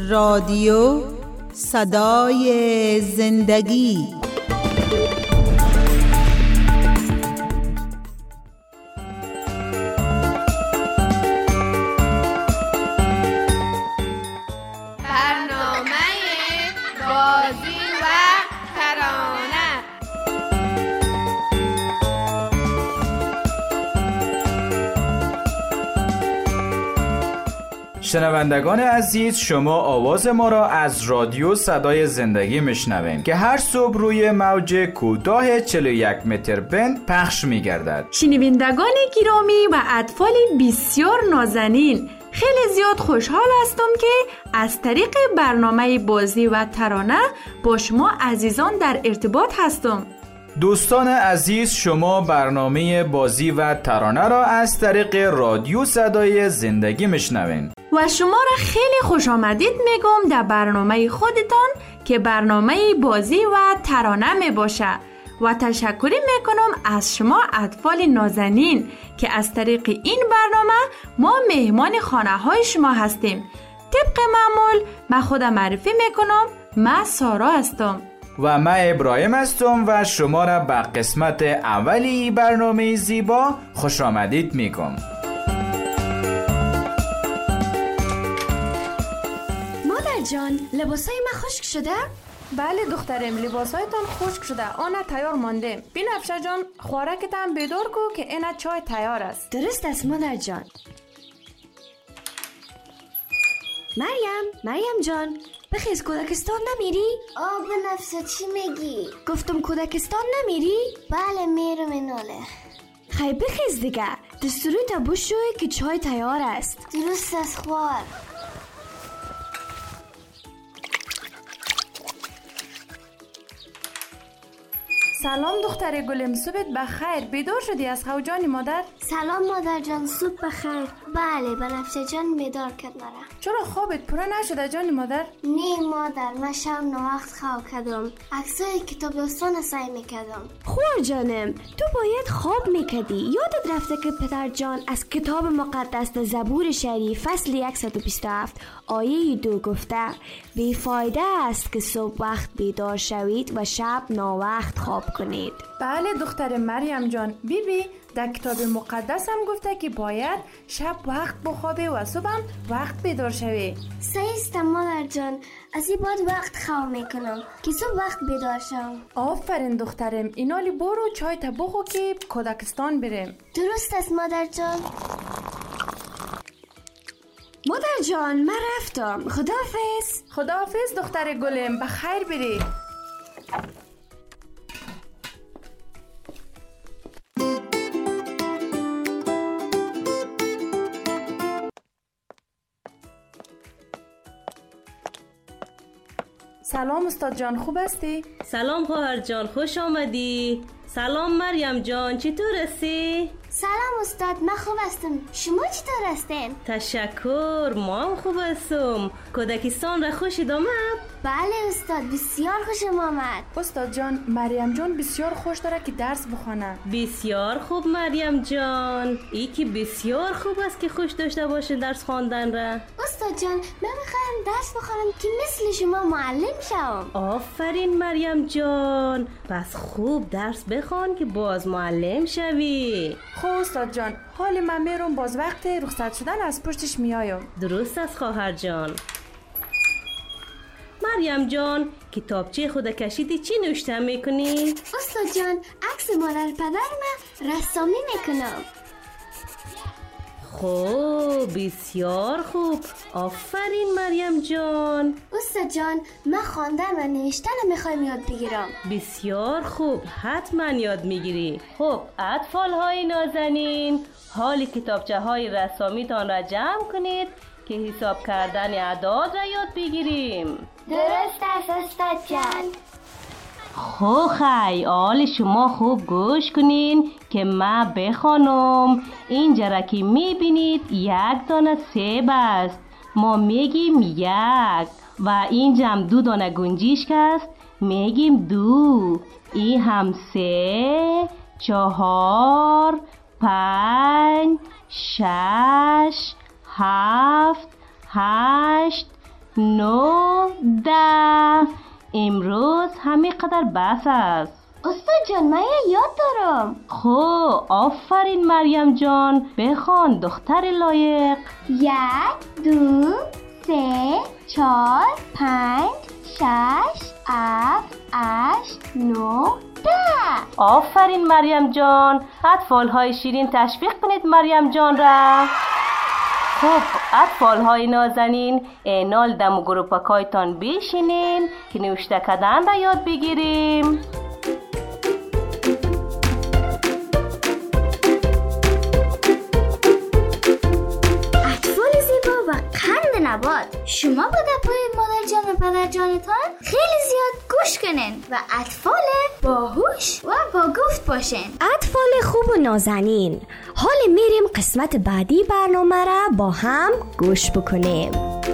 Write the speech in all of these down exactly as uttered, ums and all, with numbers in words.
رادیو صدای زندگی. شنوندگان عزیز، شما آواز ما را از رادیو صدای زندگی میشنوین که هر صبح روی موج کوتاه چهل و یک متر بند پخش میگردد. شنوندگان گرامی و اطفال بسیار نازنین، خیلی زیاد خوشحال هستم که از طریق برنامه بازی و ترانه با شما عزیزان در ارتباط هستم. دوستان عزیز، شما برنامه بازی و ترانه را از طریق رادیو صدای زندگی میشنوین و شما را خیلی خوش آمدید میگم در برنامه خودتان که برنامه بازی و ترانه می باشه و تشکری میکنم از شما اطفال نازنین که از طریق این برنامه ما مهمان خانه های شما هستیم. طبق معمول من خودم معرفی میکنم، من سارا هستم و من ابراهیم هستم و شما را به قسمت اولی برنامه زیبا خوش آمدید میگم. مادر جان، لباسای من خشک شده؟ بله دخترم، لباسایتان خشک شده، آن تیار مانده. بنفشه جان، خوراکتان بیدار کو که این چای تیار است. درست است مادر جان. مریم، مریم جان، بخیز، کودکستان نمیری؟ آه بنفسه، چی میگی؟ گفتم کودکستان نمیری؟ بله میرم ایناله. خیلی بخیز دیگه، دستوری تا بشوی که چای تیار است. درست است خوار. سلام دختر گلم، صبحت بخیر. بیدار شدی از خو جان مادر؟ سلام مادر جان، صبح بخیر. بله بنفسه جان بیدار کرد مرا. چرا خوابت پوره نشده جان مادر؟ نه مادر، من شب نوقت خواب کردم، عکسای کتابستان سعی میکردم. خوار جانم، تو باید خواب میکردی. یادت رفته که پدر جان از کتاب مقدس زبور شریف فصل صد و بیست و هفت آیه دو گفته بیفایده است که صبح وقت بیدار شوید و شب ناوقت خواب کنید. بله دختر مریم جان، بی بی در کتاب مقدس هم گفته که باید شب وقت بخوابی و صبح هم وقت بیدار شوی. صحیح است مادر جان، از این بعد وقت خواب میکنم که صبح وقت بیدار شم. آفرین دخترم، اینالی برو چای تا بخو که کودکستان بریم. درست است مادر جان. مادر جان، من رفتم. خداحافظ. خداحافظ دختر گلم، بخیر بری. سلام استاد جان، خوب هستی؟ سلام خواهر جان، خوش آمدی. سلام مریم جان، چطور هستی؟ سلام استاد، من خوب هستم. شما چطور هستین؟ تشکر، ما هم خوب هستم. کودکستان را خوشت آمد؟ بله استاد، بسیار خوشم آمد. استاد جان، مریم جان بسیار خوش داره که درس بخونه. بسیار خوب مریم جان، ای که بسیار خوب است که خوش داشته باشه درس خواندن را. استاد جان، من میخوام درس بخونم که مثل شما معلم شوم. آفرین مریم جان، پس خوب درس بخوان که باز معلم شوی. خب استاد جان، حال من میرم، باز وقت رخصت شدن از پشتش میایم. درست است خواهر جان. مریم جان، کتابچه خود کشیدی چی نوشته میکنی؟ استاد جان، عکس مادر پدر من رسامی میکنم. خوب، بسیار خوب. آفرین مریم جان. استاد جان، من خواندن و نوشتن میخوایم یاد بگیرم. بسیار خوب، حتما یاد میگیری. خب اطفال های نازنین، حال کتابچه های رسامیتان را جمع کنید که حساب کردن اعداد را یاد بگیریم. درست است استاد جان. خب خیال شما خوب گوش کنین که من بخوانم. اینجا را که میبینید یک دانه سیب است، ما میگیم یک، و اینجا هم دو دانه گنجشک است، میگیم دو. این هم سه، چهار، پنج، شش، هفت، هشت، نو، ده. امروز همینقدر بس است. استاد جان من یاد دارم. خب آفرین مریم جان، بخوان دختر لایق. یک، دو، سه، چهار، پنج، شش، هفت، هشت، نه، ده. آفرین مریم جان. اطفال های شیرین تشویق کنید مریم جان را. خب اطفال های نازنین، اینال دم گروپکایتان بیشینین که نوشته کردن را یاد بگیریم. نبات. شما با گپ‌های مادر جان و پدر جانتان خیلی زیاد گوش کنین و اطفال باهوش و با گفت باشین. اطفال خوب و نازنین، حال میریم قسمت بعدی برنامه را با هم گوش بکنیم.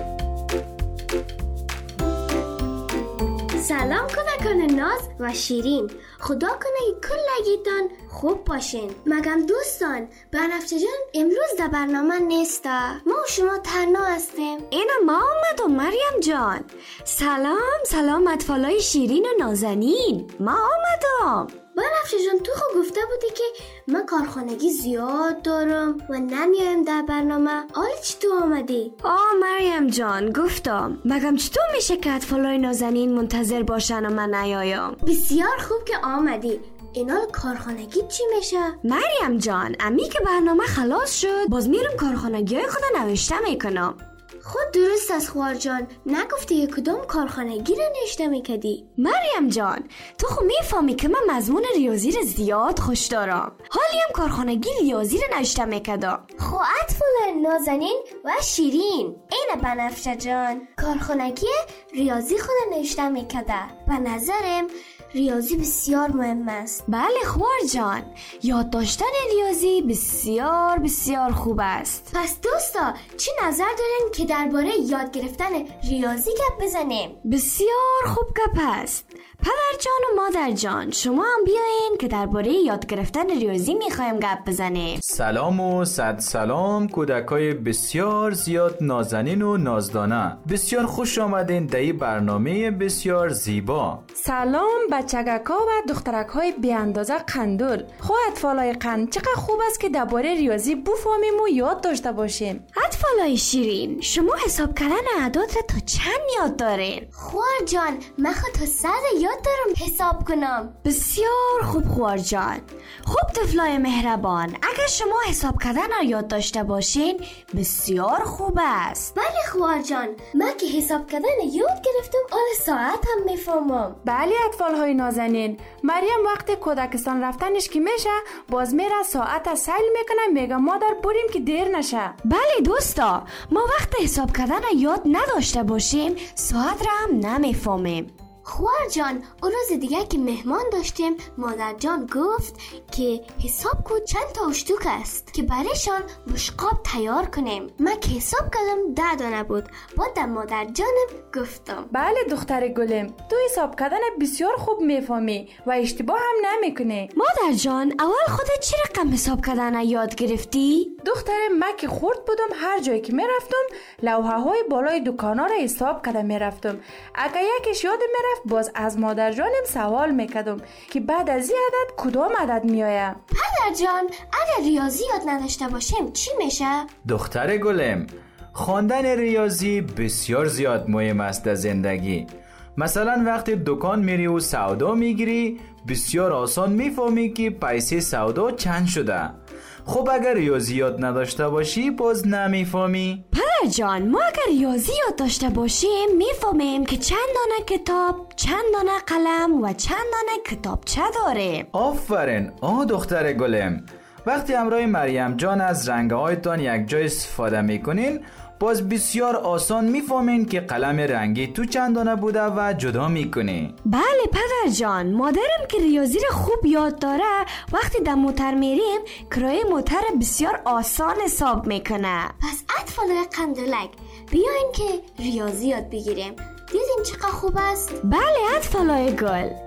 سلام کودکان ناز و شیرین، خدا کنه کلگیتان خوب باشین. مگم دوستان بنفشه جان امروز در برنامه نیسته، ما و شما تنها هستیم. اینا ما آمدم مریم جان. سلام سلام اطفالای شیرین و نازنین، ما آمدم. بنفشه جان تو خود گفته بودی که من کارخانگی زیاد دارم و نمیایم در برنامه. حالا چطور آمدی؟ آه مریم جان گفتم، مگم چطور میشه که اطفالای نازنین منتظر باشن و من نیایم؟ بسیار خوب که آمدی. اینال کارخانگی چی میشه؟ مریم جان امی که برنامه خلاص شد باز میرم کارخانگی های خدا نوشته میکنم. خود درست از خوار جان، نگفتی یک کدام کارخانگی را نوشته میکدی؟ مریم جان تو خو میفهمی که من مضمون ریاضی را زیاد خوش دارم، حالی هم کارخانگی ریاضی را نوشته میکدم. خو اطفال نازنین و شیرین، این بنفشه جان کارخانگی ریاضی خود نوشته میکده. به نظرم ریاضی بسیار مهم است. بله خوار جان، یاد داشتن ریاضی بسیار بسیار خوب است. پس دوستا چی نظر دارین که درباره یاد گرفتن ریاضی گپ بزنیم؟ بسیار خوب گپ است. پدر جان و مادر جان شما هم بیاین که درباره یاد گرفتن ریاضی میخوایم گپ بزنیم. سلام و صد سلام کودکای بسیار زیاد نازنین و نازدانه، بسیار خوش آمدین در این برنامه بسیار زیبا. سلام بچگکا و دخترک‌های بی اندازه قندول. خو اطفالای قند چقدر خوب است که درباره ریاضی بفهمیم و یاد داشته باشیم. اطفالای شیرین شما حساب کردن اعداد را تا چند یاد دارین؟ خوار جان من خود تا صد یاد دارم حساب کنم. بسیار خوب خوار جان. خوب طفلای مهربان، اگر شما حساب کردن را یاد داشته باشین بسیار خوب است. بله خوار جان، من که حساب کردن یاد گرفتم آل ساعت هم میفهمم. بله اطفال های نازنین، مریم وقت کودکستان رفتنش که میشه باز میره ساعت سیل میکنه، میگه مادر بریم که دیر نشه. بله دوستا، ما وقت حساب کردن یاد نداشته باشیم ساعت را هم نمیفهمیم. خوار جان اون روز دیگه که مهمان داشتیم مادر جان گفت که حساب کن چند تا اشتوک است که برایشان بشقاب تیار کنیم. من که حساب کردم ده دانه بود. بعد مادر جانم گفتم بله دختر گلم، تو حساب کردن بسیار خوب میفهمی و اشتباه هم نمیکنی. مادر جان اول خودت چه رقم حساب کردن یاد گرفتی؟ دخترم من که خورد بودم هر جایی که میرفتم لوحه های بالای دکانا را حساب کرده میرفتم. اگر یکیش یادم میرفت باز از مادر جانم سوال میکردم که بعد از این عدد کدام عدد میآید. پدر جان اگر ریاضی یاد نداشته باشیم چی میشه؟ دختر گلم، خواندن ریاضی بسیار زیاد مهم است در زندگی. مثلا وقتی دکان میری و سودا میگیری بسیار آسان میفهمی که پیسه سودا چند شده. خب اگر ریاضی یاد نداشته باشی باز نمیفهمی. پدر جان ما اگر ریاضی یاد داشته باشیم میفهمیم که چند دانه کتاب، چند دانه قلم و چند دانه کتابچه داره. آفرین. آه دختر گلم، وقتی همراه مریم جان از رنگه هایتان یک جای استفاده میکنین باز بسیار آسان میفهمین که قلم رنگی تو چند دانه بوده و جدا میکنی. بله پدر جان، مادرم که ریاضی رو خوب یاد داره وقتی در موتر میریم کرایه موتر بسیار آسان حساب میکنه. پس اطفال قندلک بیاین که ریاضی یاد بگیریم. دیدین چقدر خوب است؟ بله اطفالای گل،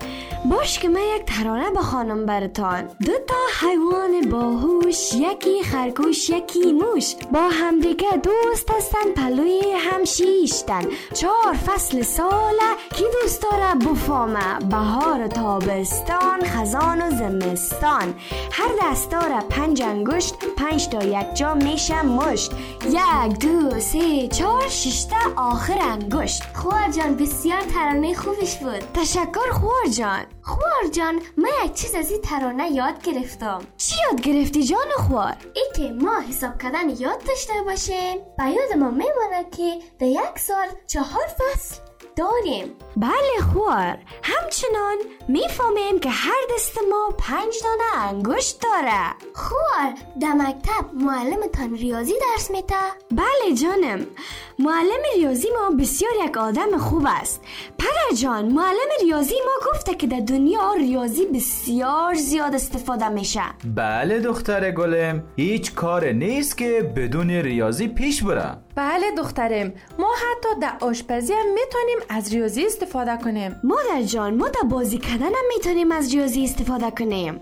باش که من یک ترانه بخوانم براتان. دو تا حیوان باهوش، یکی خرگوش یکی موش، با همدیگه دوست هستن پلوی هم شیشتن. چهار فصل ساله کی دوست داره بفهمه، بهار و تابستان، خزان و زمستان. هر دست داره پنج انگشت، پنج تا یک جا میشه مشت. یک دو سه چهار شش تا آخر انگشت. خوار جان بسیار ترانه خوبش بود. تشکر خوار جان. خوار جان من یک چیز از این ترانه یاد گرفتم. چی یاد گرفتی جان خوار؟ ای که ما حساب کردن یاد داشته باشیم. به یاد ما میمونه که در یک سال چهار فصل داریم. بله خوار. همچنان میفهمیم که هر دست ما پنج دانه انگشت داره. خوار در مکتب معلمتان ریاضی درس میده؟ بله جانم، معلم ریاضی ما بسیار یک آدم خوب است. پدر جان، معلم ریاضی ما گفته که در دنیا ریاضی بسیار زیاد استفاده میشه. بله دختر گلم، هیچ کار نیست که بدون ریاضی پیش بره. بله دخترم، ما حتی در آشپزی هم میتونیم از ریاضی استفاده کنیم. مادر جان، ما در بازی کردن هم میتونیم از ریاضی استفاده کنیم.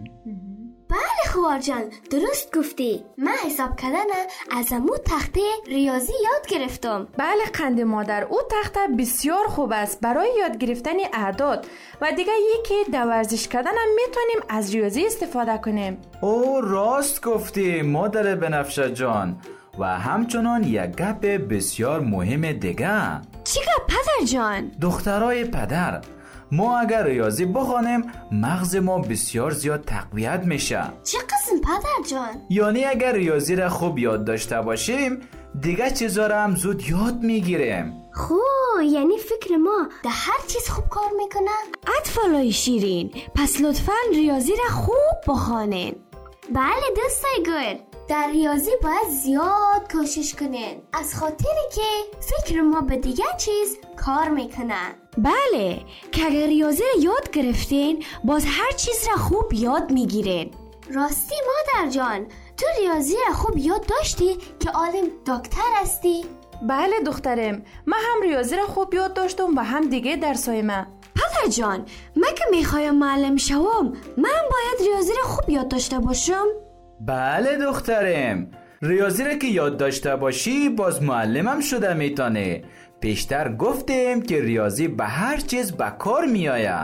بله خوار جان درست گفتی. من حساب کردن از امو تخته ریاضی یاد گرفتم. بله قند مادر، او تخته بسیار خوب است برای یاد گرفتن اعداد و دیگه یکی در ورزش کردن هم میتونیم از ریاضی استفاده کنیم. او راست گفتی مادر بنفشه جان. و همچنان یک گپ بسیار مهم دیگه. چی گپ پدر جان؟ دخترای پدر، ما اگر ریاضی بخوانیم مغز ما بسیار زیاد تقویت میشه. چه قسم پدر جان؟ یعنی اگر ریاضی را خوب یاد داشته باشیم دیگه چیزا را هم زود یاد میگیریم. خب یعنی فکر ما در هر چیز خوب کار میکنه؟ اطفالای شیرین، پس لطفاً ریاضی را خوب بخوانین. بله دوستای گل، در ریاضی باید زیاد کوشش کنین، از خاطری که فکر ما به دیگه چیز کار میکنن. بله، که اگر ریاضی را یاد گرفتین باز هر چیز را خوب یاد میگیرین. راستی مادر جان، تو ریاضی را خوب یاد داشتی که عالم دکتر هستی؟ بله دخترم، من هم ریاضی را خوب یاد داشتم و هم دیگه درسای من. پدر جان، من که میخوایم معلم شوم من باید ریاضی را خوب یاد داشته باشم؟ بله دخترم، ریاضی را که یاد داشته باشی باز معلمم شده میتونه. پیشتر گفتیم که ریاضی به هر چیز به کار میآیه.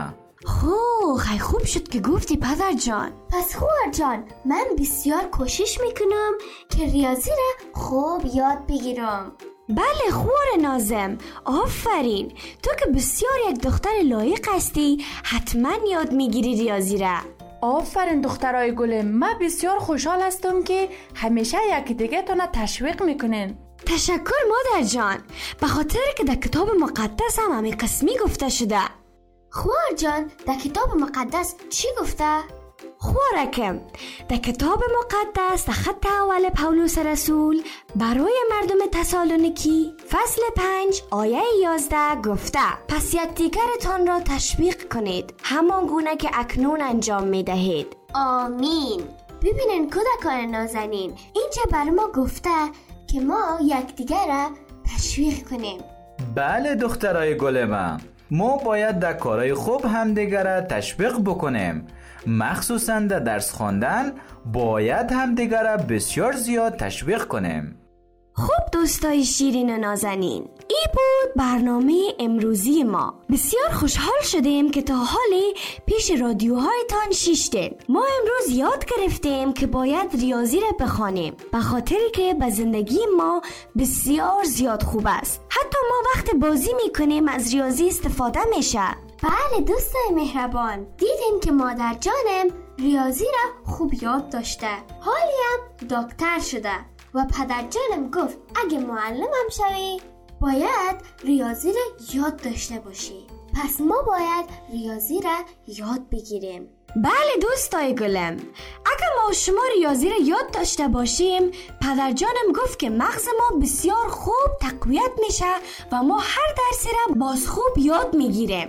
خو خیلی خوب شد که گفتی پدر جان. پس خوار جان، من بسیار کوشش میکنم که ریاضی را خوب یاد بگیرم. بله خوار نازم، آفرین. تو که بسیار یک دختر لایق هستی، حتما یاد میگیری ریاضی را. آفرین دخترای گلم، من بسیار خوشحال هستم که همیشه یکی دیگه تونه تشویق میکنین. تشکر مادر جان، به خاطر که در کتاب مقدس هم همین قسمی گفته شده. خوار جان، در کتاب مقدس چی گفته؟ خوارکم، در کتاب مقدس در خط اول پولس رسول برای مردم تسالونیکی فصل پنج آیه یازده گفته: پس یکدیگرتان را تشویق کنید همان گونه که اکنون انجام می دهید. آمین. ببینین کودکان نازنین، اینجا بر ما گفته که ما یکدیگر را تشویق کنیم. بله دخترای گل من، ما باید در کارهای خوب همدیگر را تشویق بکنیم. مخصوصا در درس خواندن باید همدیگر را بسیار زیاد تشویق کنیم. خب دوستای شیرین و نازنین، این بود برنامه امروزی ما. بسیار خوشحال شدیم که تا حالی پیش رادیوهایتان شیشتیم. ما امروز یاد گرفتیم که باید ریاضی را بخوانیم، به خاطری که به زندگی ما بسیار زیاد خوب است. حتی ما وقت بازی میکنیم از ریاضی استفاده میشه. بله دوستای مهربان، دیدیم که مادر جانم ریاضی را خوب یاد داشته، حالی هم دکتر شده و پدر جانم گفت اگه معلمم شوی باید ریاضی را یاد داشته باشی. پس ما باید ریاضی را یاد بگیریم. بله دوستای گلم، اگر ما شما ریاضی را یاد داشته باشیم، پدر جانم گفت که مغز ما بسیار خوب تقویت میشه و ما هر درسی را باز خوب یاد میگیریم.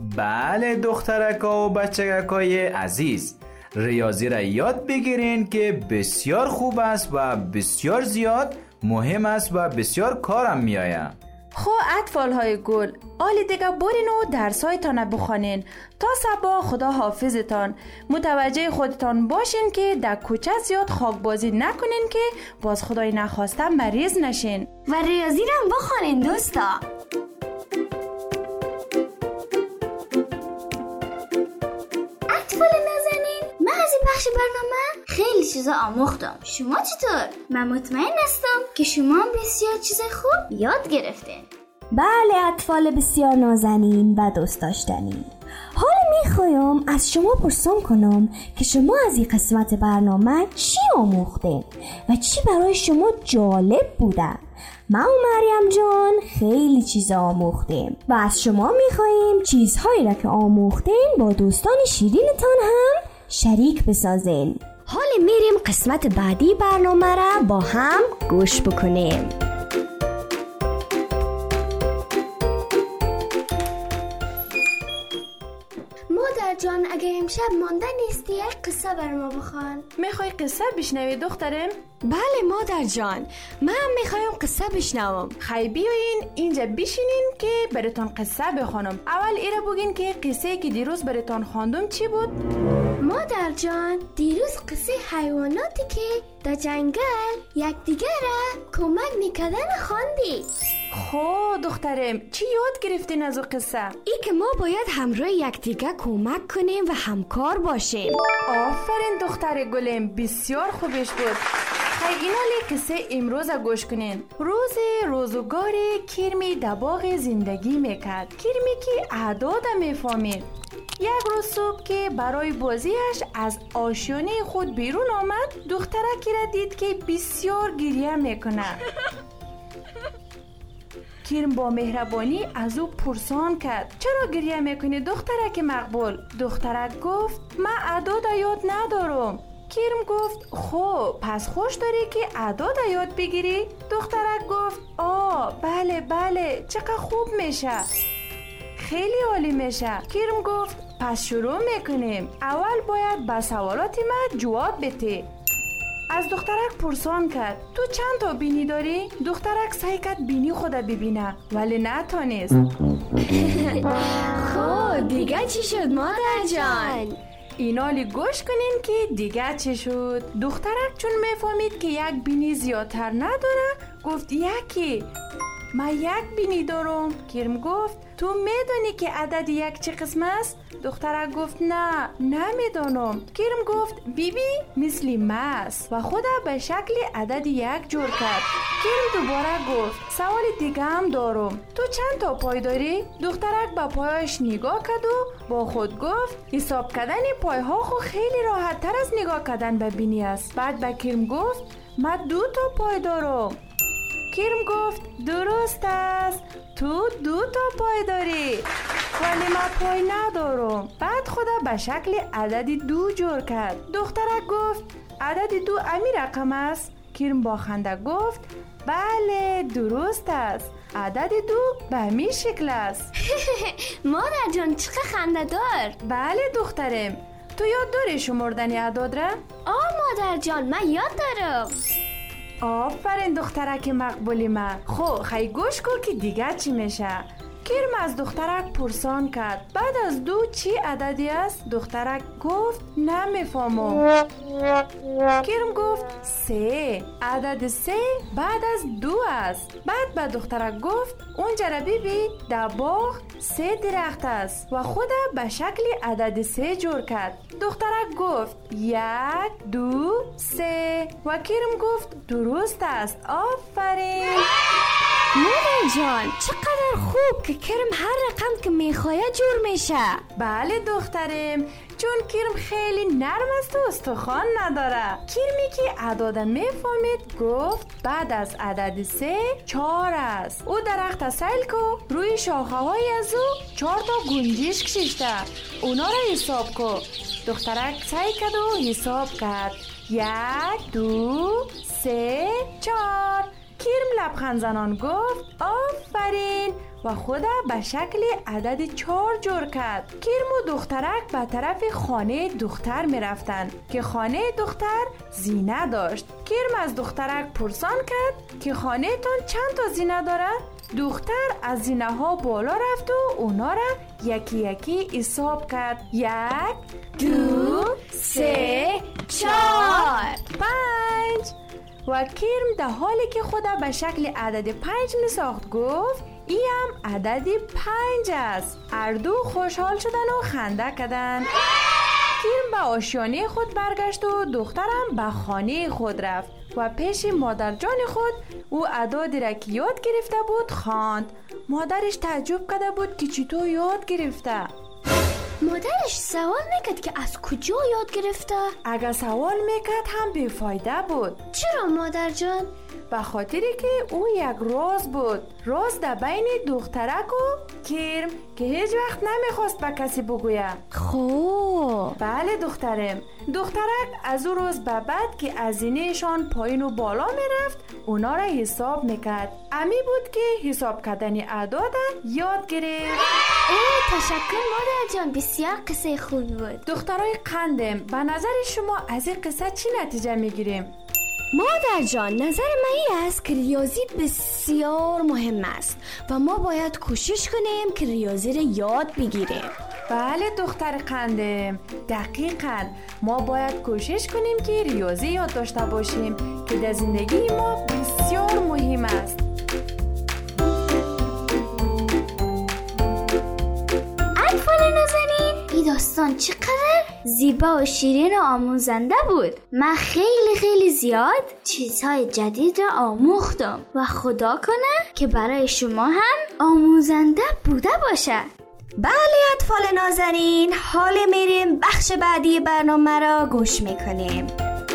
بله دخترکا و بچگکای عزیز، ریاضی را یاد بگیرین که بسیار خوب است و بسیار زیاد مهم است و بسیار کارم میآید. خو اطفال های گل، آلی دیگه برین و درسایتان بخوانین تا صبح. خدا حافظتان. متوجه خودتان باشین که در کوچه زیاد خاک بازی نکنین که باز خدای نخواسته مریض نشین. و ریاضی رو هم بخوانین دوستا. اطفال نازنین، من از این بخش برنامه خیلی چیزا آموختم. شما چطور؟ من مطمئن هستم که شما هم بسیار چیز خوب یاد گرفتین. بله اطفال بسیار نازنین و دوست داشتنی، حالا میخوایم از شما پرسم کنم که شما از این قسمت برنامه چی آموختین و چی برای شما جالب بوده. من و مریم جان خیلی چیزا آموختیم و از شما میخواییم چیزهایی را که آموختین با دوستان شیرینتان هم شریک بسازین. حالا میریم قسمت بعدی برنامه را با هم گوش بکنیم. مادر جان، اگه امشب مانده نیستی یک قصه بر ما بخوان. میخوای قصه بشنوی دخترم؟ بله مادر جان، من میخوایم قصه بشنوم. خی بیاین اینجا بشینین که براتون قصه بخونم. اول ایره بگین که قصه که دیروز براتون خواندم چی بود؟ مادر جان، دیروز قصه حیواناتی که در جنگل یکدیگر را کمک میکردن خواندی. خو دخترم، چی یاد گرفتین از او قصه؟ ای که ما باید همراه یکدیگر کمک کنیم و همکار باشیم. آفرین دختر گلم، بسیار خوبش بود. خیلی اینا قصه امروز گوش کنین. روز روزگاری کرمی در باغ زندگی میکرد. کرمی که اعداد میفهمید. یک روز صبح که برای بازیش از آشیانه خود بیرون آمد، دخترکی را دید که بسیار گریه میکنه. کرم با مهربانی از او پرسان کرد: چرا گریه میکنی دخترک مقبول؟ دخترک گفت: من اعداد یاد ندارم. کرم گفت: خب پس خوش داری که اعداد یاد بگیری؟ دخترک گفت: آه بله بله، چقدر خوب میشه، خیلی عالی میشه. کرم گفت: پس شروع میکنیم. اول باید به سوالات من جواب بدی. از دخترک پرسان کرد: تو چند تا بینی داری؟ دخترک سعی کرد بینی خودت ببینه ولی نتونست. خب دیگه چی شد مادر جان؟ اینالی گوش کنین که دیگه چی شد. دخترک چون میفهمید که یک بینی زیادتر نداره گفت: یکی. من یک بینی دارم. کرم گفت: تو میدونی که عدد یک چه قسم است؟ دخترک گفت: نه نمیدونم. کرم گفت: بی بی مثل ماست و خدا به شکل عدد یک جور کرد. کرم دوباره گفت: سوال دیگه هم دارم. تو چند تا پای داری؟ دخترک به پایش نگاه کرد و با خود گفت: حساب کردن پای ها خو خیلی راحت تر از نگاه کردن به بینی است. بعد به کرم گفت: من دو تا پای دارم. کرم گفت: درست است، تو دو تا پای داری ولی من پای ندارم. بعد خدا به شکل عدد دو جور کرد. دخترک گفت: عدد دو امی رقم است؟ کرم با خنده گفت: بله درست است، عدد دو به امی شکل است. مادر جان چقدر خنده دار. بله دخترم، تو یاد داری شمردن اعداد را؟ آه مادر جان، من یاد دارم. آفرین دخترک مقبولی من. خب خیلی گوش کن که دیگه چی میشه. کرم از دخترک پرسان کرد: بعد از دو چی عددی است؟ دخترک گفت: نمیفهمم. کرم گفت: سه. عدد سه بعد از دو است. بعد به دخترک گفت: اونجا را ببین، در باغ سه درخت است و خدا به شکل عدد سه جور کرد. دخترک گفت: یک دو سه و کرم گفت: درست است، آفرین. مادر جان چقدر خوب که کرم هر رقم که میخواد جور میشه. بله دخترم، چون کرم خیلی نرم است و استخوان نداره. کرمی که اعداد میفهمید گفت: بعد از عدد سه چهار است. او درخت سیل کو، روی شاخه های از او چهار تا گنجش کشیده، اونا را حساب کو. دخترک سعی کرد و حساب کرد: یک دو سه چهار. کرم لبخند زنان گفت: آفرین و خدا به شکل عدد چهار جور کرد. کرم و دخترک به طرف خانه دختر می رفتن که خانه دختر زینه داشت. کرم از دخترک پرسان کرد که خانه تان چند تا زینه داره؟ دختر از زینه ها بالا رفت و اونا را یکی یکی حساب کرد. یک، دو، سه، چهار، پنج. و کرم در حالی که خدا به شکل عدد پنج می ساخت گفت ای هم عدد پنج است. هر دو خوشحال شدن و خنده کردن. کرم به آشیانه خود برگشت و دخترم به خانه خود رفت و پیش مادر جان خود او اعدادی را که یاد گرفته بود خواند. مادرش تعجب کرده بود که چطور یاد گرفته. مادرش سوال میکرد که از کجا یاد گرفته؟ اگر سوال میکرد هم بیفایده بود. چرا مادر جان؟ به خاطری که او یک راز بود، راز در بین دخترک و کرم که هیچ وقت نمیخواست به کسی بگوید. خوب. بله دخترم. دخترک از او روز به بعد که از زینهشان پایین و بالا میرفت اونا را حساب میکرد. امی بود که حساب کردن اعداد یاد گرفت. اوه تشکر مادر جان، بسیار قصه خوبی بود. دخترای قندم، به نظر شما از این قصه چی نتیجه میگیریم؟ مادر جان، نظر من این است که ریاضی بسیار مهم است و ما باید کوشش کنیم که ریاضی را یاد بگیریم. بله دختر قندم، دقیقاً ما باید کوشش کنیم که ریاضی یاد داشته باشیم که در زندگی ما بسیار مهم است. اطفال نازنین، این داستان چقدر زیبا و شیرین و آموزنده بود. من خیلی خیلی زیاد چیزهای جدید را آموختم و خدا کنه که برای شما هم آموزنده بوده باشه. بله اطفال نازنین، حال میریم بخش بعدی برنامه را گوش میکنیم.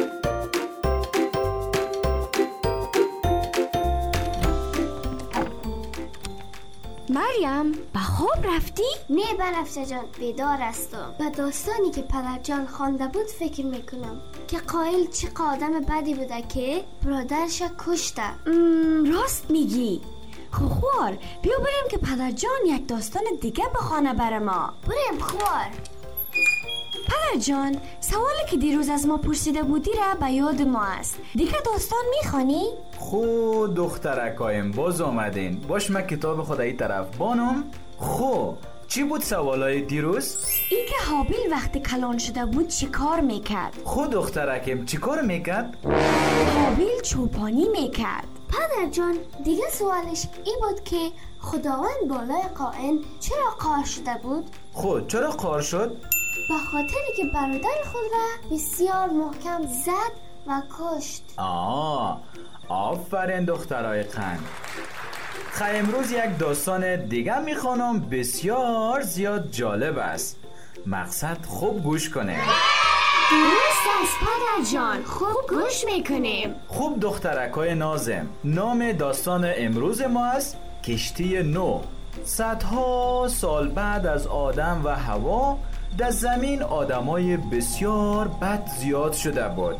مریم، به خواب رفتی؟ نه بنفشه جان، بیدار هستم. به داستانی که پدر جان خوانده بود فکر میکنم که قائل چه آدم بدی بوده که برادرش کشته. راست میگی. خوار بیا بریم که پدر جان یک داستان دیگه بخوانه بر ما. بریم خوار. پدر جان، سوالی که دیروز از ما پرسیده بودی را به یاد ما است. دیگه داستان میخوانی؟ خو دخترکایم باز آمدین. باش من کتاب خود ای طرف بانم. خو چی بود سوالای دیروز؟ این که حابیل وقتی کلان شده بود چی کار میکرد؟ خو دخترکم چی کار میکرد؟ حابیل چوپانی میکرد. پدر جان دیگه سوالش این بود که خداوند بالای قائن چرا قهر شده بود؟ خود چرا قهر شد؟ به خاطری که برادر خود را بسیار محکم زد و کشت. آه آفرین دخترای قند. خیلی امروز یک داستان دیگه میخوانم بسیار زیاد جالب است. مقصد خوب گوش کنه. درست است پدر جان، خوب گوش میکنیم. خوب دخترکای نازم، نام داستان امروز ما است کشتی نوح. صدها سال بعد از آدم و حوا در زمین آدمای بسیار بد زیاد شده بود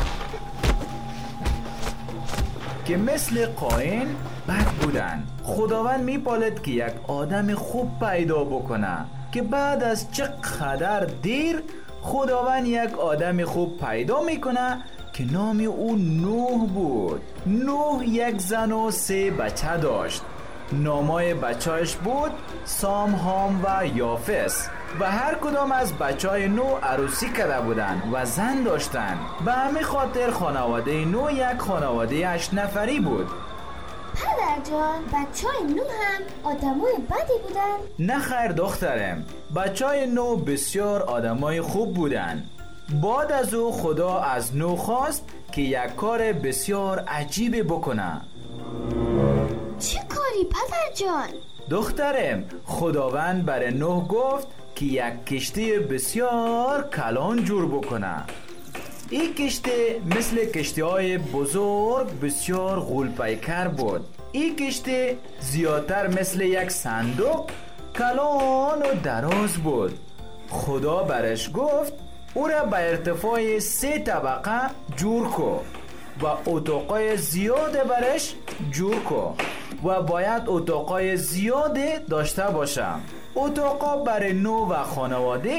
که مثل قاین بد بودن. خداوند میپالد که یک آدم خوب پیدا بکنه که بعد از چقدر دیر خداوند یک آدم خوب پیدا میکنه که نام او نوح بود. نوح یک زن و سه بچه داشت. نامای بچه‌اش بود سام، هام و یافس و هر کدام از بچه‌های نوح عروسی کرده بودند و زن داشتند. به همین خاطر خانواده نوح یک خانواده هشت نفری بود. پدر جان بچه های نوح هم آدمای بدی بودن؟ نه خیر دخترم، بچه های نوح بسیار آدمای خوب بودن. بعد از او خدا از نوح خواست که یک کار بسیار عجیب بکنه. چه کاری پدر جان؟ دخترم خداوند برای نوح گفت که یک کشتی بسیار کلان جور بکنه. این کشتی مثل کشتی های بزرگ بسیار غول‌پیکر بود. این کشتی زیادتر مثل یک صندوق کلان و دراز بود. خدا برش گفت او را به ارتفاع سه طبقه جور کو و اتاقای زیاد برش جور کو و باید اتاقای زیاد داشته باشم. اتاقا برای نوح و خانوادهش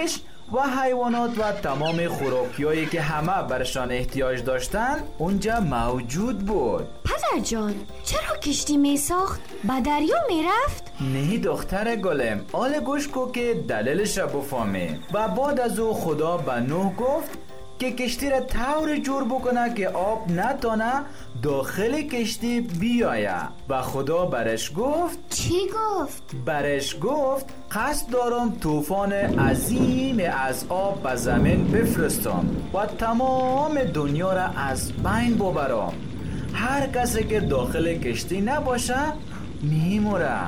و حیوانات و تمام خوراکیایی که همه برشان احتیاج داشتن اونجا موجود بود. پدر جان چرا کشتی می ساخت؟ به دریا می رفت؟ نه دختر گلم، آل گوش کو که دلیلش بفهمی. و بعد از او خدا به نوح گفت که کشتی را طور جور بکنه که آب نتونه داخل کشتی بیایه. و خدا برش گفت چی گفت؟ برش گفت قصد دارم طوفان عظیم از آب به زمین بفرستم و تمام دنیا را از بین ببرم. هر کسی که داخل کشتی نباشه میموره.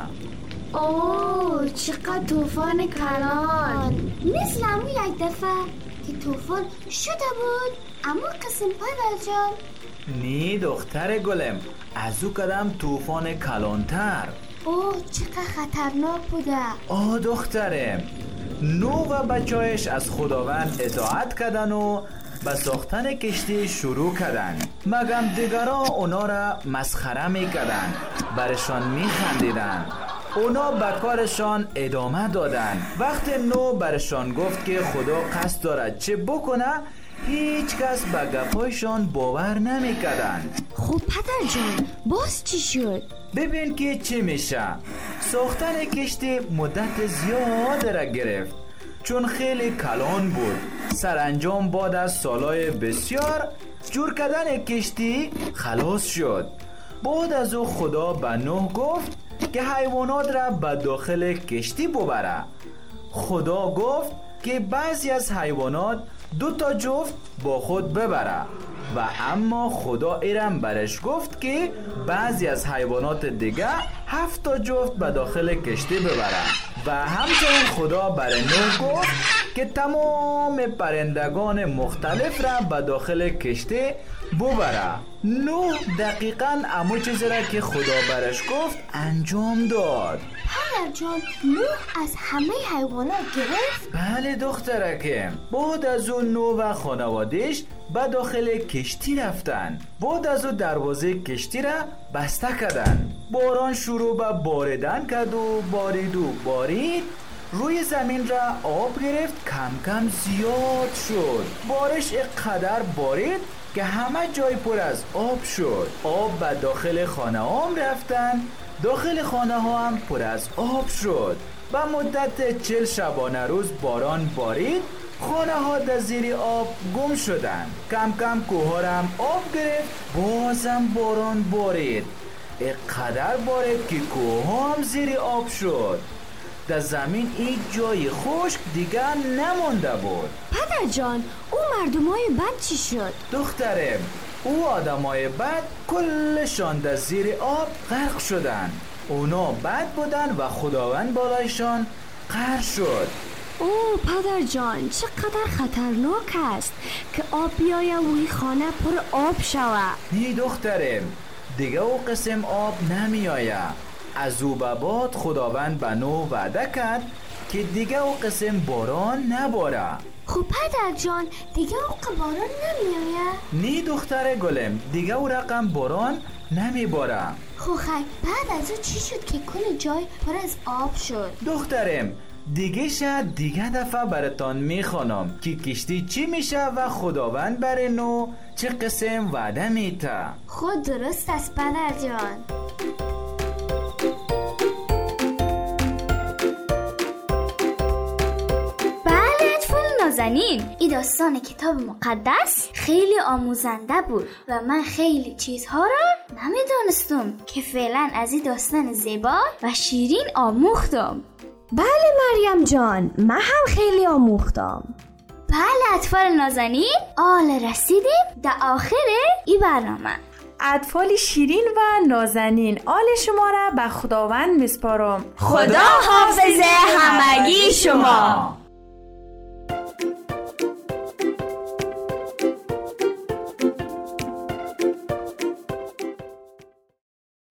اوه چقدر طوفان کلان، مثل همون یک دفعه که طوفان شده بود اما قسم پدر جان. نی دختر گلم، از او کدام طوفان کلانتر. اوه چقدر خطرناک بوده. آه دخترم، نوح و بچه‌اش از خداوند اطاعت کردن و به ساختن کشتی شروع کردن. مگم دیگران اونا را مسخره میکردن، برشان میخندیدن. اونا به کارشان ادامه دادن. وقتی نوح برشان گفت که خدا قصد دارد چه بکنه، هیچ کس به گپایشان باور نمیکردن. خب پدر جان باز چی شد؟ ببین که چی میشه. ساختن کشتی مدت زیاد را گرفت چون خیلی کلان بود. سرانجام بعد از سالهای بسیار جور کردن کشتی خلاص شد. بعد از او خدا به نوح گفت که حیوانات را به داخل کشتی ببره. خدا گفت که بعضی از حیوانات دو تا جفت با خود ببره و اما خدا ایرم برش گفت که بعضی از حیوانات دیگه هفت تا جفت به داخل کشتی ببره. و همچنین خدا برای نوح گفت که تمام پرندگان مختلف را به داخل کشتی ببره. نوح دقیقاً همون چیزی را که خدا برش گفت انجام داد. پدر جان نوح از همه حیوانات گرفت؟ بله دخترکم. بعد از اون نوح و خانوادهش به داخل کشتی رفتن. بعد از اون دروازه کشتی را بسته کردن. باران شروع به باریدن کرد و بارید و بارید. روی زمین را آب گرفت، کم کم زیاد شد. بارش اینقدر بارید که همه جای پر از آب شد. آب به داخل خانه هم رفتن. داخل خانه ها هم پر از آب شد. به مدت چل شبانه روز باران بارید. خانه ها در زیر آب گم شدن. کم کم کوه هم آب گرفت. بازم باران بارید. اینقدر بارید که کوه هم زیر آب شد. در زمین هیچ جای خشک دیگر نمانده بود. پدر جان او مردمای بد چی شد؟ دخترم او آدمای بد کلشان در زیر آب غرق شدن. اونا بد بودن و خداوند بالایشان قهر شد. اوه پدر جان چقدر خطرناک است که آب بیاید و این خانه پر آب شود. نی دخترم دیگه او قسم آب نمی آید. از او به بعد خداوند به نوح وعده کرد که دیگه او قسم باران نباره. خب پدر جان دیگه او باران نمی آید؟ نی دختر گلم دیگه او رقم باران نمی باره. خب خیلی بعد از او چی شد که کل جای پر از آب شد؟ دخترم دیگه شاید دیگه دفعه براتان میخوانم که کشتی چی میشه و خداوند برای نوح چه قسم وعده میته. خود درست است پدر جان. نازنین این داستان کتاب مقدس خیلی آموزنده بود و من خیلی چیزها را نمیدانستم که فعلا از این داستان زیبا و شیرین آموختم. بله مریم جان من هم خیلی آموختم. بله اطفال نازنین آل رسیدیم در آخر این برنامه. اطفال شیرین و نازنین آل شما را به خداوند میسپارم. خدا حافظ همگی شما.